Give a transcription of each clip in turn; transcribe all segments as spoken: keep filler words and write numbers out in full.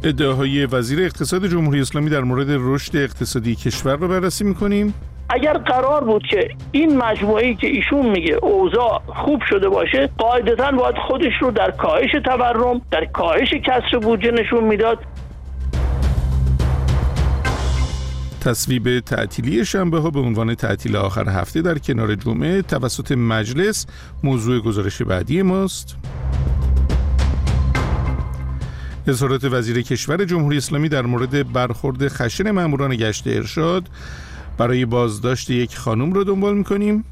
ادعاهای وزیر اقتصاد جمهوری اسلامی در مورد رشد اقتصادی کشور رو بررسی می‌کنیم. اگر قرار بود که این مجموعه‌ای که ایشون میگه اوضاع خوب شده باشه، قاعدتاً باید خودش رو در کاهش تورم، در کاهش کسر بودجه نشون میداد. تصویب تعطیلی شنبه ها به عنوان تعطیل آخر هفته در کنار جمعه توسط مجلس موضوع گزارش بعدی ماست. اظهارات وزیر کشور جمهوری اسلامی در مورد برخورد خشن ماموران گشت ارشاد برای بازداشت یک خانم رو دنبال می‌کنیم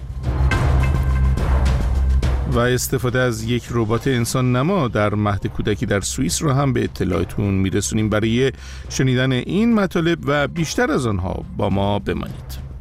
و استفاده از یک ربات انسان نما در مهد کودکی در سوئیس رو هم به اطلاعتون میرسونیم. برای شنیدن این مطالب و بیشتر از آنها با ما بمانید.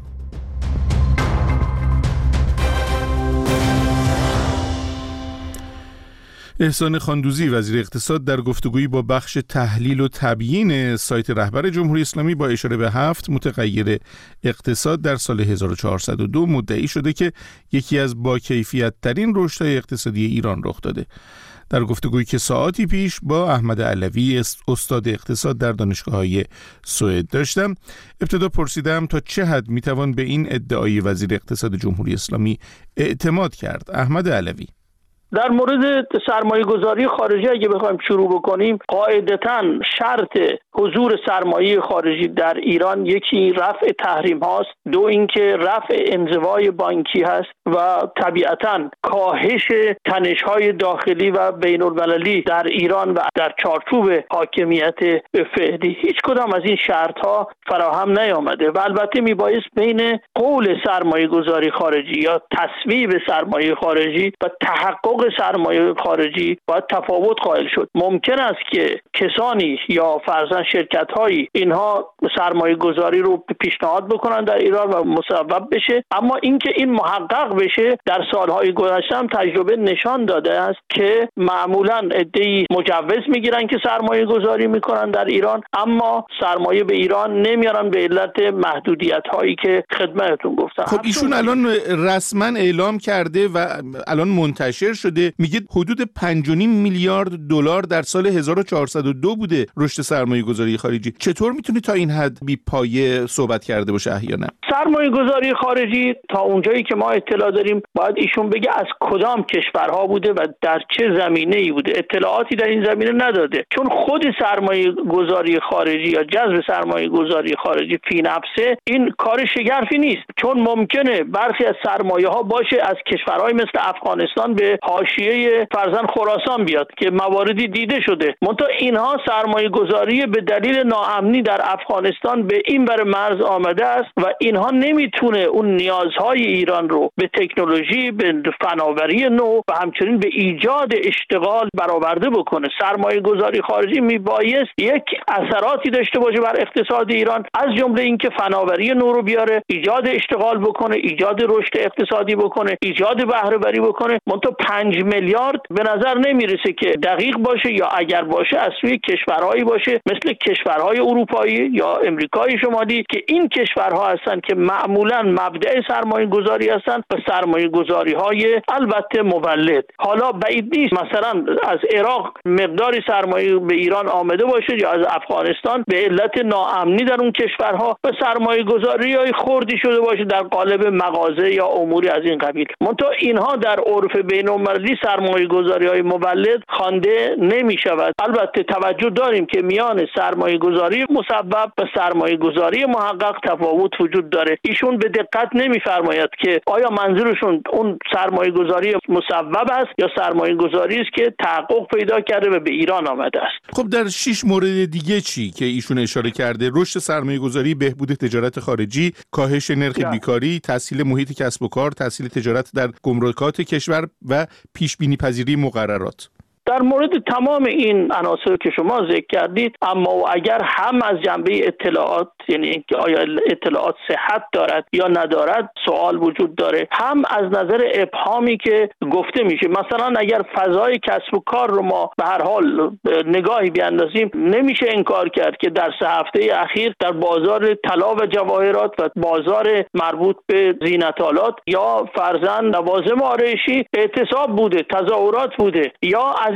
احسان خاندوزی وزیر اقتصاد در گفتگویی با بخش تحلیل و تبیین سایت رهبر جمهوری اسلامی با اشاره به هفت متغیر اقتصاد در سال هزار و چهارصد و دو مدعی شده که یکی از با کیفیت ترین رشدهای اقتصادی ایران رخ داده. در گفتگویی که ساعتی پیش با احمد علوی استاد اقتصاد در دانشگاه‌های سوئد داشتم، ابتدا پرسیدم تا چه حد میتوان به این ادعای وزیر اقتصاد جمهوری اسلامی اعتماد کرد. احمد علوی: در مورد سرمایه گذاری خارجی اگه بخوایم شروع بکنیم، قاعدتاً شرط حضور سرمایه خارجی در ایران یکی رفع تحریم هاست، دو اینکه رفع انزوای بانکی هست و طبیعتاً کاهش تنش های داخلی و بین المللی در ایران و در چارچوب حاکمیت فعلی. هیچ کدام از این شرط ها فراهم نیامده و البته میبایست بین قول سرمایه گذاری خارجی یا تصویب سرمایه خارجی و تحقق سرمایه خارجی باید تفاوت قائل شد. ممکن است که کسانی یا فرضاً شرکت‌هایی اینها سرمایه گذاری رو پیشنهاد بکنن در ایران و مصوب بشه، اما اینکه این محقق بشه در سالهای گذشته هم تجربه نشان داده است که معمولاً عده‌ای مجوز میگیرن که سرمایه گذاری میکنن در ایران، اما سرمایه به ایران نمیارن به علت محدودیت‌هایی که خدمتتون گفتم. خب ایشون الان رسما اعلام کرده و الان منتشر شده، میگه حدود پنج و نیم میلیارد دلار در سال هزار و چهارصد و دو بوده رشد سرمایه گذاری خارجی. چطور میتونه تا این حد بی پایه صحبت کرده باشه احیانا؟ سرمایه گذاری خارجی تا اونجایی که ما اطلاع داریم باید ایشون بگه از کدام کشورها بوده و در چه زمینه‌ای بوده. اطلاعاتی در این زمینه نداده، چون خود سرمایه گذاری خارجی یا جذب سرمایه گذاری خارجی فی نفسه این کار شگرفی نیست، چون ممکنه برخی از سرمایه ها باشه از کشورهای مثل افغانستان به حاشیه فرزن خراسان بیاد که مواردی دیده شده. منتها اینها سرمایه گذاری به دلیل ناامنی در افغانستان به این بر مرز آمده است و اینها نمیتونه اون نیازهای ایران رو به تکنولوژی، به فناوری نو و همچنین به ایجاد اشتغال برآورده بکنه. سرمایه گذاری خارجی میبایست یک اثراتی داشته باشه بر اقتصاد ایران، از جمله اینکه فناوری نو رو بیاره، ایجاد اشتغال بکنه، ایجاد رشد اقتصادی بکنه، ایجاد بهره وری بکنه. منتها پنج میلیارد به نظر نمیرسه که دقیق باشه، یا اگر باشه از سوی کشورهایی باشه مثل کشورهای اروپایی یا امریکای شمالی که این کشورها هستن که معمولا مبدأ سرمایه گذاری هستن و سرمایه گذاری های البته مولد. حالا بعید نیست مثلا از عراق مقداری سرمایه به ایران آمده باشه یا از افغانستان به علت ناامنی در اون کشورها و سرمایه گذاری های خوردی شده باشه در قالب مغازه یا اموری از این قبیل. منتها اینها در عرف بین المللی سرمایه گذاری های مولد خوانده نمی شود. البته توجه داریم که میان سرمایه گذاری مسبب و سرمایه گذاری محقق تفاوت وجود داره. ایشون به دقت نمیفرماید که آیا منظورشون اون سرمایه گذاری مسبب است یا سرمایه گذاری است که تحقق پیدا کرده و به ایران آمده است. خب در شش مورد دیگه چی که ایشون اشاره کرده؟ رشد سرمایه گذاری، بهبود تجارت خارجی، کاهش نرخ یا. بیکاری، تسهیل محیط کسب و کار، تسهیل تجارت در گمرکات کشور و پیش بینی پذیری مقررات. در مورد تمام این عناصر که شما ذکر کردید، اما اگر هم از جنبه اطلاعات، یعنی اینکه آیا اطلاعات صحت دارد یا ندارد سوال وجود داره، هم از نظر ابهامی که گفته میشه. مثلا اگر فضای کسب و کار رو ما به هر حال نگاهی بیاندازیم، نمیشه انکار کرد که در سه هفته اخیر در بازار طلا و جواهرات و بازار مربوط به زینت‌آلات یا فرزند لوازم آرایشی اعتصاب بوده، تظاهرات بوده، یا از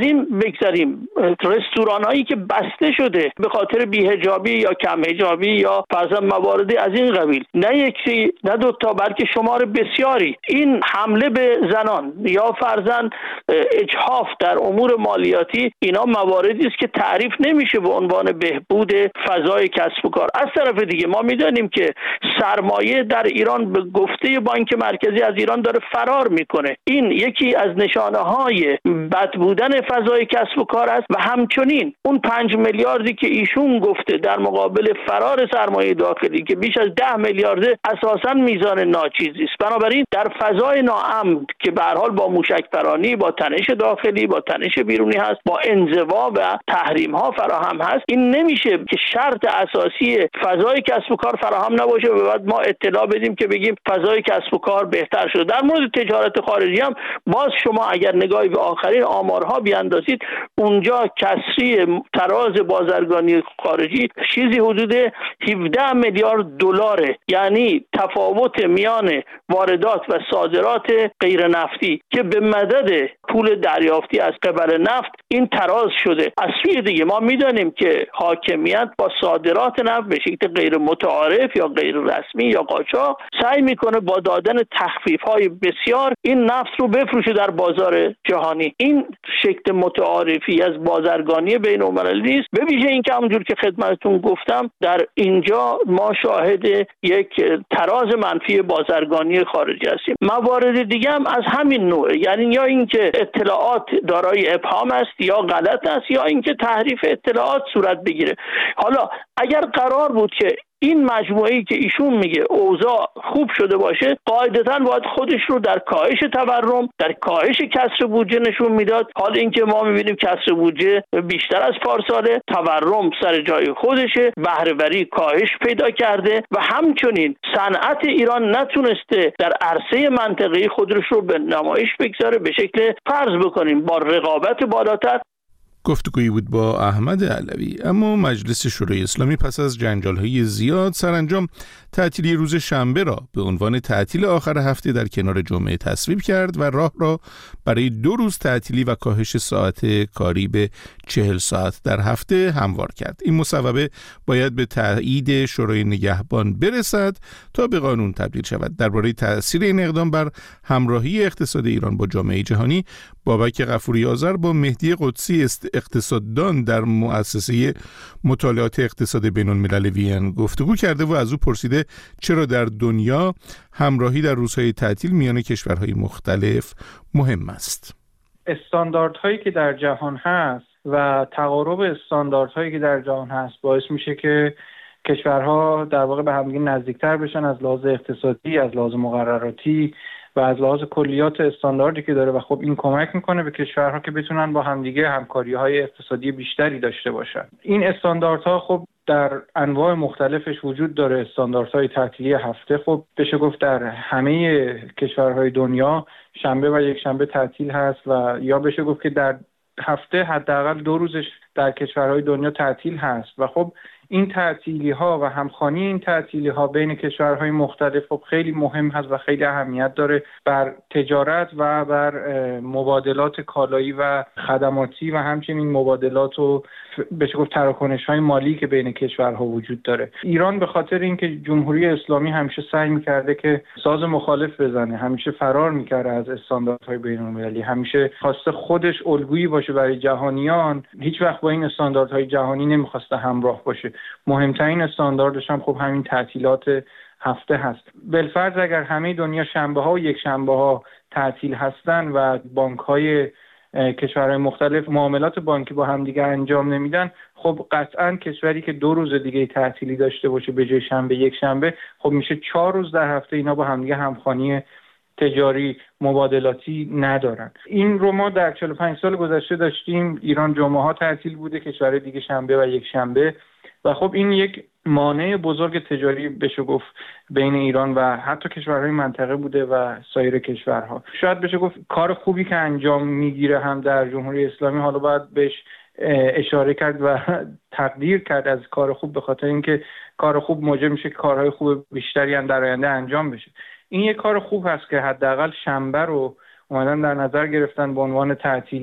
این بگذاریم، رستوران هایی که بسته شده به خاطر بی‌حجابی یا کم حجابی یا فرضاً مواردی از این قبیل، نه یکی نه دو تا بلکه شمار بسیاری، این حمله به زنان یا فرضاً اجحاف در امور مالیاتی، اینا مواردی است که تعریف نمیشه به عنوان بهبود فضای کسب و کار. از طرف دیگه ما میدانیم که سرمایه در ایران به گفته بانک مرکزی از ایران داره فرار میکنه. این یکی از نشانه های بد بودن فضای کسب و کار است و همچنین اون پنج میلیاردی که ایشون گفته در مقابل فرار سرمایه داخلی که بیش از ده میلیارد اساساً میزان ناچیزی است. بنابراین در فضای ناامن که به هر حال با موشک‌پرانی، با تنش داخلی، با تنش بیرونی هست، با انزوا و تحریم ها فراهم هست، این نمیشه که شرط اساسی فضای کسب و کار فراهم نباشه و بعد ما اطلاع بدیم که بگیم فضای کسب و کار بهتر شده. در مورد تجارت خارجی هم باز شما اگر نگاهی به آخرین آمارها بیاندازید، اونجا کسری تراز بازرگانی خارجی چیزی حدود هفده میلیارد دلاره، یعنی تفاوت میان واردات و صادرات غیر نفتی که به مدد پول دریافتی از قبل نفت این تراز شده. از سوی دیگه ما میدانیم که حاکمیت با صادرات نفت به شکل غیر متعارف یا غیر رسمی یا قاچاق سعی میکنه با دادن تخفیف‌های بسیار این نفت رو بفروشه در بازار جهانی. این شکل متعارفی از بازرگانی بین‌المللی است. به ویژه اینکه همونجور که خدمتتون گفتم در اینجا ما شاهد یک تراز منفی بازرگانی خارجی هستیم. موارد دیگه هم از همین نوع، یعنی یا اینکه اطلاعات دارای ابهام است یا غلط است یا اینکه تحریف اطلاعات صورت بگیره. حالا اگر قرار بود که این مجموعه‌ای که ایشون میگه اوضاع خوب شده باشه، قاعدتاً باید خودش رو در کاهش تورم، در کاهش کسر بودجه نشون میداد. حال اینکه ما میبینیم کسر بودجه بیشتر از پارساله، تورم سر جای خودشه، بهره‌وری کاهش پیدا کرده و همچنین صنعت ایران نتونسته در عرصه منطقه‌ای خودش رو به نمایش بگذاره به شکل فرض بکنیم با رقابت بالاتر. گفتگویی بود با احمد علوی. اما مجلس شورای اسلامی پس از جنجال‌های زیاد سرانجام تعطیلی روز شنبه را به عنوان تعطیل آخر هفته در کنار جمعه تصویب کرد و راه را برای دو روز تعطیلی و کاهش ساعت کاری به چهل ساعت در هفته هموار کرد. این مصوبه باید به تایید شورای نگهبان برسد تا به قانون تبدیل شود. درباره تأثیر این اقدام بر همراهی اقتصاد ایران با جامعه جهانی، بابک غفوری آذر با مهدی قدسی اقتصاددان در مؤسسه مطالعات اقتصاد بین‌الملل وین گفتگو کرده و از او پرسیده چرا در دنیا همراهی در روزهای تعطیل میان کشورهای مختلف مهم است. استانداردهایی که در جهان هست و تقارب استانداردهایی که در جهان هست باعث میشه که کشورها در واقع به همدیگه نزدیکتر بشن از لحاظ اقتصادی، از لحاظ مقرراتی و از لحاظ کلیات استانداردی که داره و خب این کمک میکنه به کشورها که بتونن با همدیگه همکاری‌های اقتصادی بیشتری داشته باشن. این استانداردها خب در انواع مختلفش وجود داره. استانداردهای تعطیلی هفته خب بشه گفت در همه کشورهای دنیا شنبه و یک شنبه تعطیل هست و یا بشه گفت که در هفته حداقل دو روزش در کشورهای دنیا تعطیل هست و خب این تعطیلی ها و همخوانی این تعطیلی ها بین کشورهای مختلف خب خیلی مهم هست و خیلی اهمیت داره بر تجارت و بر مبادلات کالایی و خدماتی و همچنین مبادلات و بشه گفت تراکنش های مالی که بین کشورها وجود داره. ایران به خاطر اینکه جمهوری اسلامی همیشه سعی می‌کرده که ساز مخالف بزنه، همیشه فرار می‌کرده از استانداردهای بین‌المللی، همیشه خواسته خودش الگویی باشه برای جهانیان، هیچ وقت با این استانداردهای جهانی نمی‌خواسته همراه باشه. مهمترین استانداردش هم خب همین تعطیلات هفته هست. بالفرض اگر همه دنیا شنبه ها و یک شنبه ها تعطیل هستن و بانک های کشورهای مختلف معاملات بانکی با هم دیگه انجام نمیدن، خب قطعاً کشوری که دو روز دیگه تعطیلی داشته باشه به جای شنبه یک شنبه، خب میشه چهار روز در هفته اینا با هم دیگه همخوانی تجاری مبادلاتی ندارن. این رو ما در چهل و پنج سال گذشته داشتیم. ایران جمعه ها تعطیل بوده، کشورهای دیگه شنبه و یک شنبه و خب این یک مانع بزرگ تجاری بشه گفت بین ایران و حتی کشورهای منطقه بوده و سایر کشورها. شاید بشه گفت کار خوبی که انجام میگیره هم در جمهوری اسلامی، حالا باید بهش اشاره کرد و تقدیر کرد از کار خوب، به خاطر اینکه کار خوب موجب میشه که کارهای خوب بیشتری هم در آینده انجام بشه. این یک کار خوب هست که حداقل شنبه رو اومدن در نظر گرفتن به عنوان تعطیلی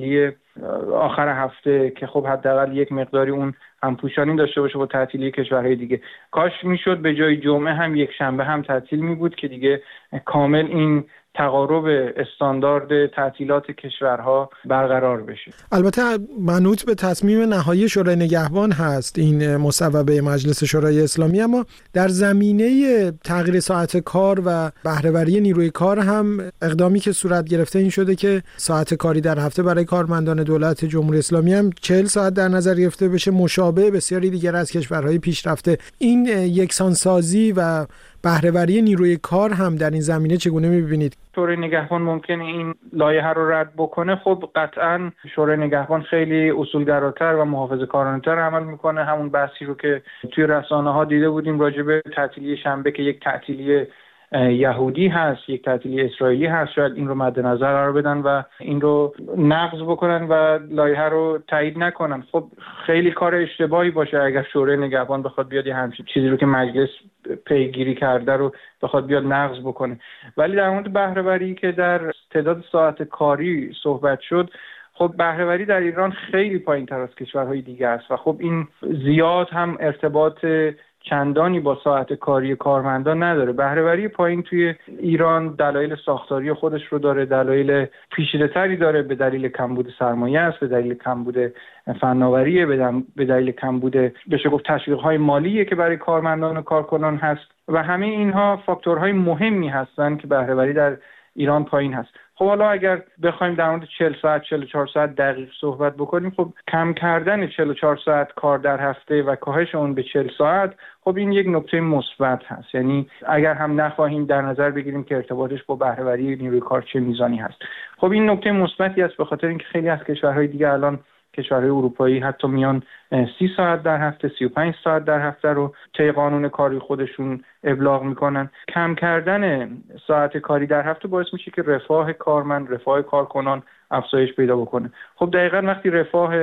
آخر هفته که خب حداقل یک مقداری اون همپوشانی داشته باشه با تعطیلی کشورهای دیگه. کاش میشد به جای جمعه هم یک شنبه هم تعطیل می بود که دیگه کامل این تقارب استاندارد تعطیلات کشورها برقرار بشه. البته منوط به تصمیم نهایی شورای نگهبان هست این مصوبه مجلس شورای اسلامی، اما در زمینه تغییر ساعت کار و بهره‌وری نیروی کار هم اقدامی که صورت گرفته این شده که ساعت کاری در هفته برای کارمندان دولت جمهوری اسلامی هم چهل ساعت در نظر گرفته بشه، مشابه بسیاری دیگر از کشورهای پیشرفته. این یکسانسازی و بهره‌وری نیروی کار هم در این زمینه چگونه می‌بینید؟ شورای نگهبان ممکنه این لایحه رو رد بکنه. خب قطعاً شورای نگهبان خیلی اصولگراتر و محافظه‌کارانه‌تر عمل میکنه. همون بحثی رو که توی رسانه‌ها دیده بودیم راجع به تعطیلی شنبه که یک تعطیلی یهودی هست، یک تعطیلی اسرائیلی هست، شاید این رو مد نظر قرار بدن و این رو نقض بکنن و لایحه رو تایید نکنن. خب خیلی کار اشتباهی باشه اگر شورای نگهبان بخواد بیاد یه همچین چیزی رو که مجلس پیگیری کرده رو بخواد بیاد نقض بکنه. ولی در مورد بهره‌وری که در تعداد ساعت کاری صحبت شد، خب بهره‌وری در ایران خیلی پایین‌تر از کشورهای دیگه است و خب این زیاد هم ارتباط چندانی با ساعت کاری کارمندان نداره. بهره‌وری پایین توی ایران دلایل ساختاری خودش رو داره، دلایل پیچیده‌تری داره، به دلیل کمبود سرمایه است، به دلیل کمبود فناوری، به دلیل کمبود بشه گفت تشویق‌های مالی که برای کارمندان و کارکنان هست و همه اینها فاکتورهای مهمی هستند که بهره‌وری در ایران پایین هست. خب حالا اگر بخوایم در مورد چهل ساعت چهل و چهار ساعت دقیق صحبت بکنیم، خب کم کردن چهل و چهار ساعت کار در هفته و کاهش اون به چهل ساعت، خب این یک نکته مثبت هست. یعنی اگر هم نخواهیم در نظر بگیریم که ارتباطش با بهره‌وری نیروی کار چه میزانی هست، خب این نکته مثبتی است، به خاطر اینکه خیلی از کشورهای دیگه الان کشورهای اروپایی حتی میان سی ساعت در هفته، سی و پنج ساعت در هفته رو طی قانون کاری خودشون ابلاغ میکنن. کم کردن ساعت کاری در هفته باعث میشه که رفاه کارمند، رفاه کارکنان افزایش پیدا بکنه. خب دقیقاً وقتی رفاه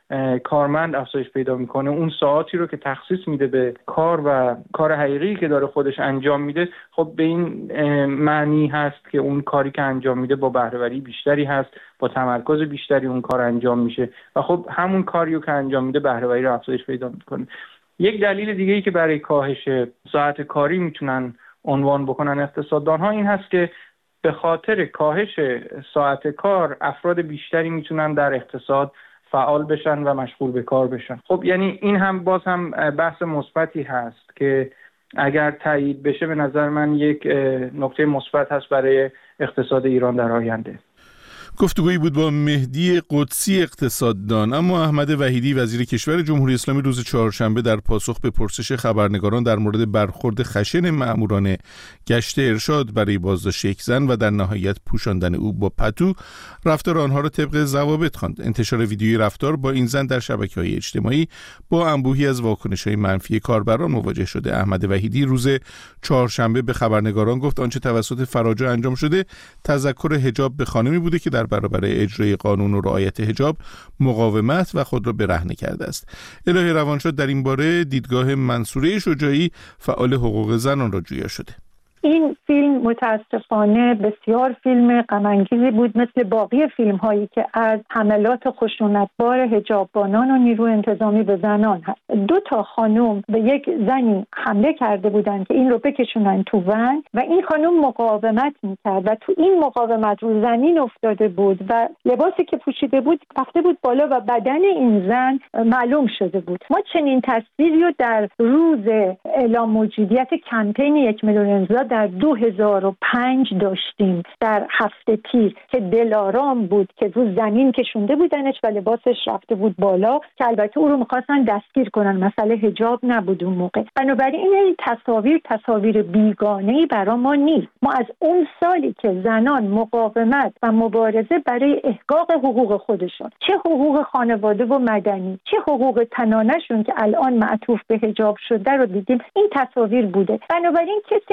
کارمند افزایش پیدا میکنه، اون ساعتی رو که تخصیص میده به کار و کار حقیقی که داره خودش انجام میده، خب به این معنی هست که اون کاری که انجام میده با بهره‌وری بیشتری هست، با تمرکز بیشتری اون کار انجام میشه و خب همون کاریو که انجام میده بهره‌وری رو افزایش پیدا میکنه. یک دلیل دیگه‌ای که برای کاهش ساعت کاری میتونن عنوان بکنن اقتصاددان‌ها این هست که به خاطر کاهش ساعت کار افراد بیشتری میتونن در اقتصاد فعال بشن و مشغول به کار بشن. خب یعنی این هم باز هم بحث مثبتی هست که اگر تایید بشه به نظر من یک نکته مثبت هست برای اقتصاد ایران در آینده. گفتگویی بود با مهدی قدسی اقتصاددان. اما احمد وحیدی وزیر کشور جمهوری اسلامی روز چهارشنبه در پاسخ به پرسش خبرنگاران در مورد برخورد خشن مأموران گشت ارشاد برای بازداشت یک زن و در نهایت پوشاندن او با پتو رفتار آنها را طبق ضوابط خواند. انتشار ویدیوی رفتار با این زن در شبکه‌های اجتماعی با انبوهی از واکنش‌های منفی کاربران مواجه شده. احمد وحیدی روز چهارشنبه به خبرنگاران گفت آنچه توسط فراجا انجام شده تذکر حجاب به خانمی بوده که در برابر اجرای قانون و رعایت حجاب مقاومت و خود را برهنه کرده است. الهی روانشاد در این باره دیدگاه منصوره شجاعی فعال حقوق زنان را جویا شده. این فیلم متاسفانه بسیار فیلم غم‌انگیزی بود، مثل باقی فیلم هایی که از حملات خشونتبار حجاببانان و نیروی انتظامی به زنان هست. دو تا خانم به یک زنی حمله کرده بودند که این رو بکشونن تو ون و این خانم مقاومت میکرد و تو این مقاومت رو زمین افتاده بود و لباسی که پوشیده بود رفته بود بالا و بدن این زن معلوم شده بود. ما چنین تصویری رو در روز اعلام موجودیت کمپین یک میلیون امضا در دو هزار و پنج داشتیم در هفته تیر که دلارام بود که رو زمین کشونده بودنش و لباسش رفته بود بالا که البته او رو می‌خواستن دستگیر کنن، مسئله حجاب نبود اون موقع. بنابراین این تصاویر تصاویر بیگانه‌ای برای ما نیست. ما از اون سالی که زنان مقاومت و مبارزه برای احقاق حقوق خودشون، چه حقوق خانواده و مدنی، چه حقوق تنانه‌شون که الان معطوف به حجاب شده رو دیدیم، این تصاویر بوده. بنابراین کسی نمیتونه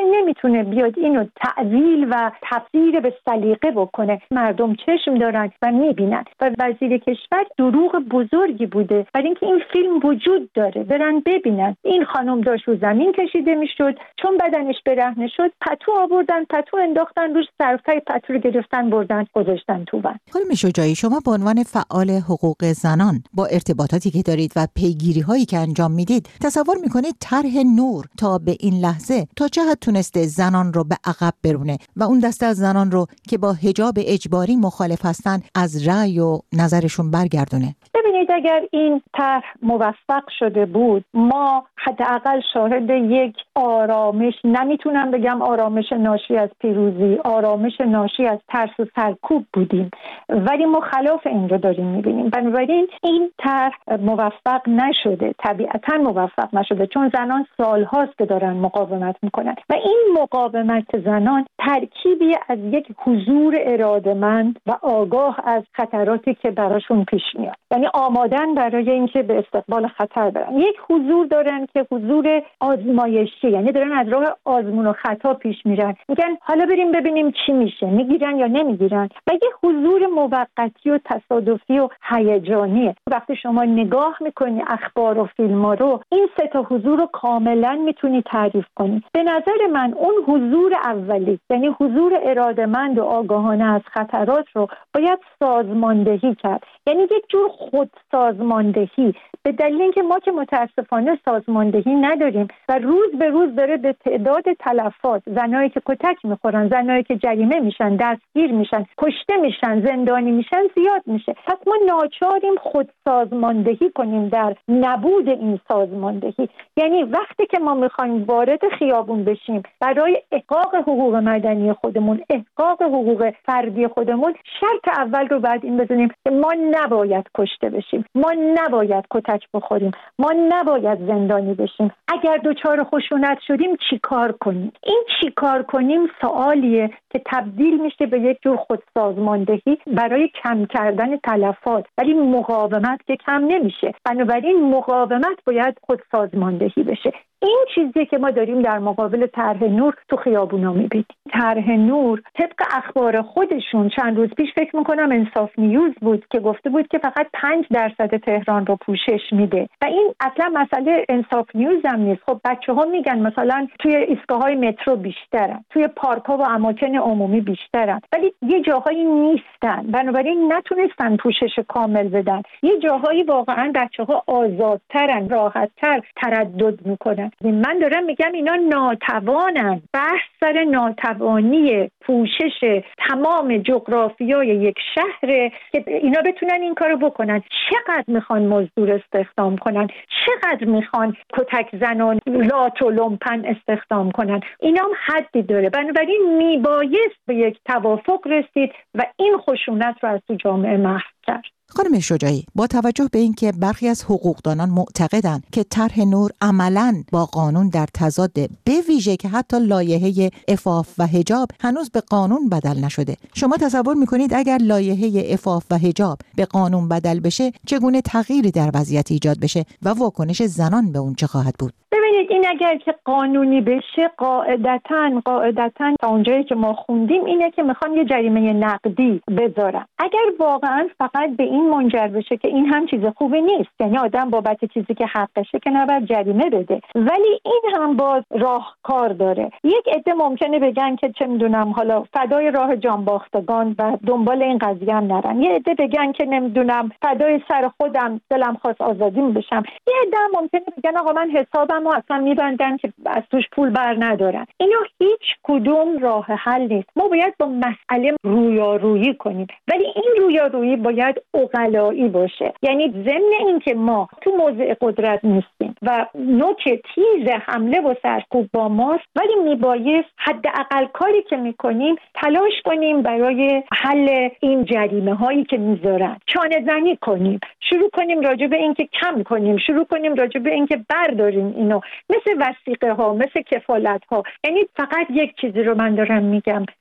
نمیتونه بیاد اینو تعویل و تفسیر به سلیقه بکنه. مردم چشم دارن و میبینن و وزیر کشور دروغ بزرگی بوده برای اینکه این فیلم وجود داره، برن ببینن. این خانم داشت رو زمین کشیده میشد، چون بدنش برهنه شد پتو آوردن، پتو انداختن روش، طرفای پتو رو گرفتن بردن گذاشتن تو ون. خانم شجاعی، شما به عنوان فعال حقوق زنان با ارتباطاتی که دارید و پیگیری هایی که انجام میدید، تصور میکنید طرح نور تا به این لحظه تا چه حد تونسته زنان رو به عقب برونه و اون دسته از زنان رو که با حجاب اجباری مخالف هستن از رأی و نظرشون برگردونه؟ ببینید، اگر این طرح موفق شده بود، ما حداقل شاهد یک آرامش، نمیتونم بگم آرامش ناشی از پیروزی، آرامش ناشی از ترس و سرکوب بودیم، ولی ما خلاف این رو داریم میبینیم. بنابراین این طرح موفق نشده، طبیعتا موفق نشده، چون زنان سالهاست که دارن مقاومت میکنن و این مقاومت زنان ترکیبی از یک حضور اراده‌مند و آگاه از خطراتی که براشون پیش میاد، یعنی آمادن برای اینکه به استقبال خطر برن. یک حضور دارن که حضور آزمایشی، یعنی دارن از راه آزمون و خطا پیش میرن، میگن حالا بریم ببینیم چی میشه، میگیرن یا نمیگیرن. و یک حضور موقتی و تصادفی و هیجانیه. وقتی شما نگاه میکنی اخبار و فیلم‌ها رو، این سه تا حضور رو کاملا میتونی تعریف کنی. به نظر من اون حضور اولی، یعنی حضور اراده‌مند و آگاهانه از خطرات رو باید سازماندهی کرد، یعنی یک جور خود سازماندهی، به دلیل اینکه ما که متاسفانه سازماندهی نداریم و روز به روز داره به تعداد تلفات، زنایی که کتک میخورن، زنایی که جریمه میشن، دستگیر میشن، کشته میشن، زندانی میشن زیاد میشه. پس ما ناچاریم خود سازماندهی کنیم در نبود این سازماندهی. یعنی وقتی که ما میخوایم وارد خیابون بشیم برای احقاق حقوق مدنی خودمون، احقاق حقوق فردی خودمون، شرط اول رو بعد این بزنیم که ما نباید کشته بشیم، ما نباید کتک بخوریم، ما نباید زندانی بشیم. اگر دچار خشونت شدیم چی کار کنیم؟ این چی کار کنیم سوالیه که تبدیل میشه به یک جور خودسازماندهی برای کم کردن تلفات، ولی مقاومت که کم نمیشه. بنابراین مقاومت باید خودسازماندهی بشه. این چیزی که ما داریم در مقابل طرح نور تو خیابونا میبینیم. طرح نور طبق اخبار خودشون چند روز پیش فکر میکنم انصاف نیوز بود که گفته بود که فقط پنج درصد تهران رو پوشش میده و این اصلا مسئله انصاف نیوز هم نیست. خب بچه ها میگن مثلا توی ایستگاه‌های مترو بیشترن، توی پارک‌ها و اماکن عمومی بیشترن، ولی یه جاهایی نیستن، بنابراین نتونستن پوشش کامل بدن. یه جاهایی واقعا بچه‌ها آزادترن، راحت‌تر تردد میکنن. من دارم میگم اینا ناتوانن. بحث سر ناتوانی پوشش تمام جغرافیای یک شهر که اینا بتونن این کارو بکنن. چقدر میخوان مزدور استخدام کنن، چقدر میخوان کتک زنان لات و لومپن استخدام کنن، اینا هم حدی داره. بنابراین میبایست به یک توافق رسید و این خشونت رو از تو جامعه محو کرد. خانم شجاعی، با توجه به اینکه برخی از حقوقدانان معتقدند که طرح نور عملاً با قانون در تضاد، به ویژه که حتی لایحه عفاف و حجاب هنوز به قانون بدل نشده، شما تصور میکنید اگر لایحه عفاف و حجاب به قانون بدل بشه چگونه تغییری در وضعیت ایجاد بشه و واکنش زنان به اون چه خواهد بود؟ ببینید، این اگر که قانونی بشه قاعدتاً قاعدتاً تا اونجایی که ما خوندیم اینه که میخوان یه جریمه نقدی بذارن. اگر واقعاً فقط به این منجر بشه که این هم چیز خوبی نیست، یعنی آدم بابت چیزی که حقشه که نباید جریمه بده، ولی این هم باز راهکار داره. یک عده ممکنه بگن که چه میدونم حالا فدای راه جانباختگان و دنبال این قضیه هم نرن، یه عده بگن که نمیدونم فدای سر خودم دلم خواست آزادیم بشم، یه عده ممکنه بگن آقا من حسابم رو اصلا میبندن که از توش پول بر ندارن. اینا هیچ کدوم راه حل نیست. ما باید با مسئله رویارویی کنیم، ولی این رویارویی باید عقلایی باشه. یعنی ضمن این که ما تو موضع قدرت نیستیم و نوک تیز حمله و سرکوب با ماست، ولی میبایست حداقل کاری که میکنیم تلاش کنیم برای حل این جریمه هایی که میذارن، چانه زنی کنیم، شروع کنیم راجع به این که کم کنیم، شروع کنیم راجع به این که برداریم اینو، مثل وثیقه ها، مثل کفالت ها. یعنی فقط یک چیزی رو من دارم میگم،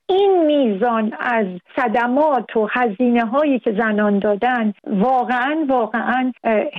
این میزان از صدمات و هزینه هایی که زنان دادن واقعا واقعا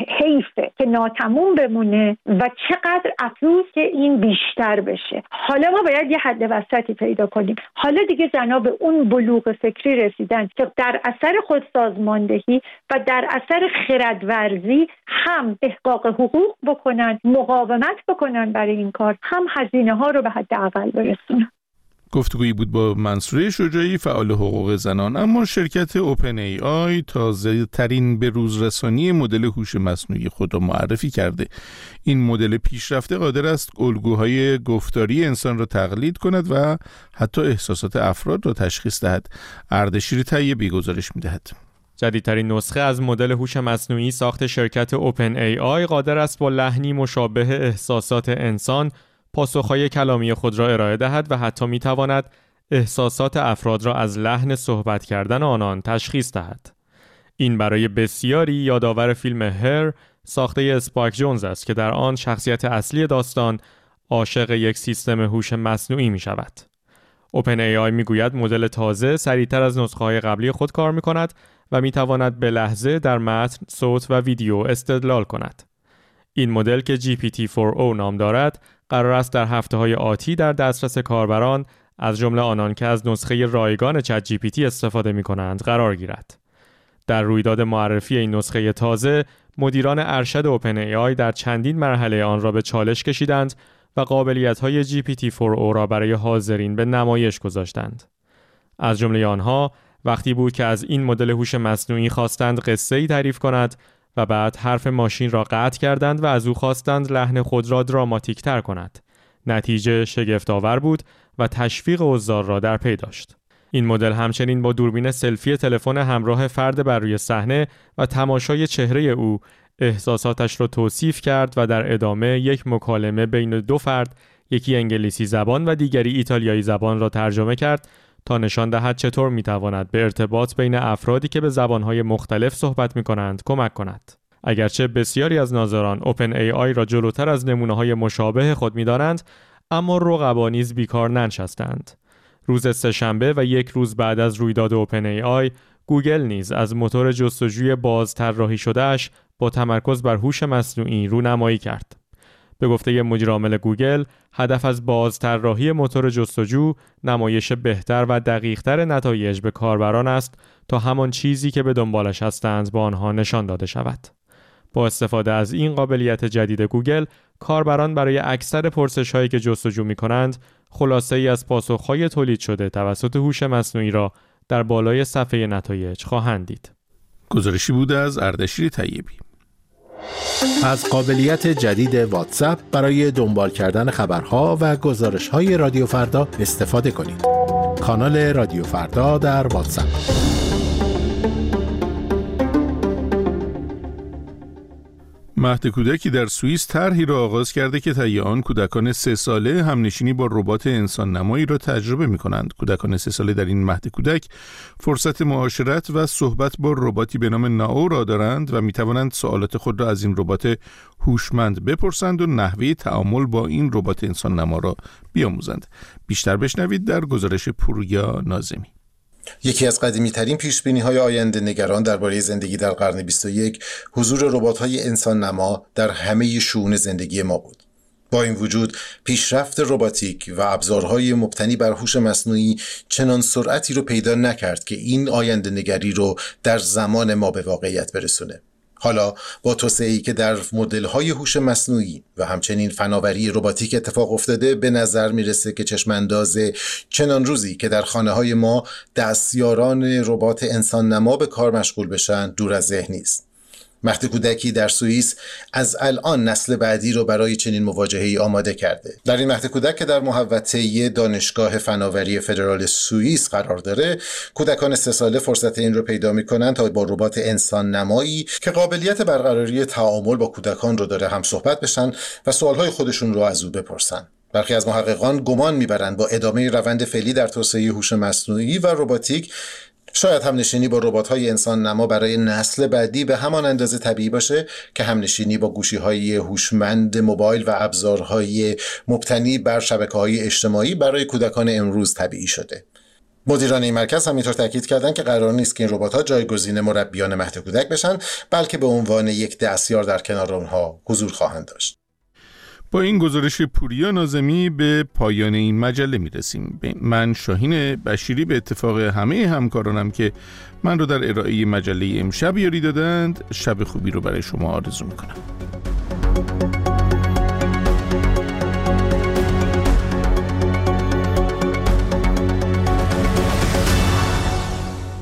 حیفه که ناتموم بمونه و چقدر افسوس که این بیشتر بشه. حالا ما باید یه حد وسطی پیدا کنیم. حالا دیگه زنها به اون بلوغ فکری رسیدن که در اثر خودسازماندهی و در اثر خردورزی هم احقاق حقوق بکنن، مقاومت بکنن برای این کار، هم هزینه ها رو به حداقل برسونن. گفتگویی بود با منصوره شجاعی، فعال حقوق زنان. اما شرکت اوپن ای آی تازه ترین به روز رسانی مدل هوش مصنوعی خود را معرفی کرده. این مدل پیشرفته قادر است الگوهای گفتاری انسان را تقلید کند و حتی احساسات افراد را تشخیص دهد. اردشیر طیبی گزارش می‌دهد. جدیدترین نسخه از مدل هوش مصنوعی ساخت شرکت اوپن ای آی قادر است با لحنی مشابه احساسات انسان پاسخهای کلامی خود را ارائه دهد و حتی می‌تواند احساسات افراد را از لحن صحبت کردن آنان تشخیص دهد. این برای بسیاری یادآور فیلم هر ساخته اسپایک جونز است که در آن شخصیت اصلی داستان عاشق یک سیستم هوش مصنوعی می‌شود. اوپن ای آی می‌گوید مدل تازه سریعتر از نسخه‌های قبلی خود کار می‌کند و می‌تواند به لحظه در متن، صوت و ویدیو استدلال کند. این مدل که جی پی تی فور او نام دارد، قرار است در هفته‌های آتی در دسترس کاربران از جمله آنان که از نسخه رایگان چت جی پی تی استفاده می‌کنند قرار گیرد. در رویداد معرفی این نسخه تازه، مدیران ارشد اوپن ای آی در چندین مرحله آن را به چالش کشیدند و قابلیت‌های جی پی تی فور او را برای حاضرین به نمایش گذاشتند. از جمله آنها وقتی بود که از این مدل هوش مصنوعی خواستند قصه‌ای تعریف کند و بعد حرف ماشین را قطع کردند و از او خواستند لحن خود را دراماتیک تر کند. نتیجه شگفت‌آور بود و تشویق حضار را در پی داشت. این مدل همچنین با دوربین سلفی تلفن همراه فرد بر روی صحنه و تماشای چهره او احساساتش را توصیف کرد و در ادامه یک مکالمه بین دو فرد، یکی انگلیسی زبان و دیگری ایتالیایی زبان را ترجمه کرد تا نشان دهد چطور میتواند به ارتباط بین افرادی که به زبانهای مختلف صحبت میکنند کمک کند. اگرچه بسیاری از ناظران اوپن ای آی را جلوتر از نمونه‌های مشابه خود می‌دانند، اما رقبا نیز بیکار ننشستند. روز سه‌شنبه و یک روز بعد از رویداد اوپن ای آی، گوگل نیز از موتور جستجوی باز طراحی شده‌اش با تمرکز بر هوش مصنوعی رونمایی کرد. به گفته مدیر عامل گوگل، هدف از باز طراحی موتور جستجو نمایش بهتر و دقیق‌تر نتایج به کاربران است تا همان چیزی که به دنبالش هستند با آنها نشان داده شود. با استفاده از این قابلیت جدید گوگل، کاربران برای اکثر پرسش‌هایی که جستجو می‌کنند، خلاصه‌ای از پاسخ‌های تولید شده توسط هوش مصنوعی را در بالای صفحه نتایج خواهند دید. گزارشی بوده از اردشیر طیبی. از قابلیت جدید واتساپ برای دنبال کردن خبرها و گزارش‌های رادیو فردا استفاده کنید. کانال رادیو فردا در واتساپ. مهد کودکی در سوئیس طرحی را آغاز کرده که طی آن کودکان سه ساله همنشینی با ربات انسان نمایی را تجربه می کنند. کودکان سه ساله در این مهد کودک فرصت معاشرت و صحبت با رباتی به نام نائو را دارند و می توانند سوالات خود را از این ربات هوشمند بپرسند و نحوه تعامل با این ربات انسان نما را بیاموزند. بیشتر بشنوید در گزارش پوریا ناظمی. یکی از قدیمی‌ترین پیش‌بینی‌های آینده نگران درباره زندگی در قرن بیست و یک حضور ربات‌های انسان نما در همه شئون زندگی ما بود. با این وجود پیشرفت رباتیک و ابزارهای مبتنی بر هوش مصنوعی چنان سرعتی رو پیدا نکرد که این آینده نگری رو در زمان ما به واقعیت برسونه. حالا با توسعه‌ای که در مدل‌های هوش مصنوعی و همچنین فناوری رباتیک اتفاق افتاده، به نظر میرسه که چشمانداز چنان روزی که در خانه‌های ما دستیاران ربات انسان نما به کار مشغول بشن دور از ذهن نیست. مهد کودکی در سوئیس از الان نسل بعدی رو برای چنین مواجهه‌ای آماده کرده. در این مهد کودک که در محوطه دانشگاه فناوری فدرال سوئیس قرار داره، کودکان سه ساله فرصت این رو پیدا می‌کنند تا با ربات انسان نمایی که قابلیت برقراری تعامل با کودکان رو داره هم صحبت بشن و سوالهای خودشون رو از او بپرسن. برخی از محققان گمان می‌برند با ادامه روند فعلی در توسعه هوش مصنوعی و رباتیک، شاید همنشینی با ربات‌های انسان نما برای نسل بعدی به همان اندازه طبیعی باشه که همنشینی با گوشی‌های هوشمند موبایل و ابزارهای مبتنی بر شبکه‌های اجتماعی برای کودکان امروز طبیعی شده. مدیران این مرکز همینطور تاکید کردند که قرار نیست که این ربات‌ها جایگزین مربیان مهد کودک بشن، بلکه به عنوان یک دستیار در کنار آنها حضور خواهند داشت. با این گزارش پوریا ناظمی به پایان این مجله میرسیم. من شاهین بشیری به اتفاق همه همکارانم که من رو در ارائه مجله امشب یاری دادند، شب خوبی رو برای شما آرزو میکنم.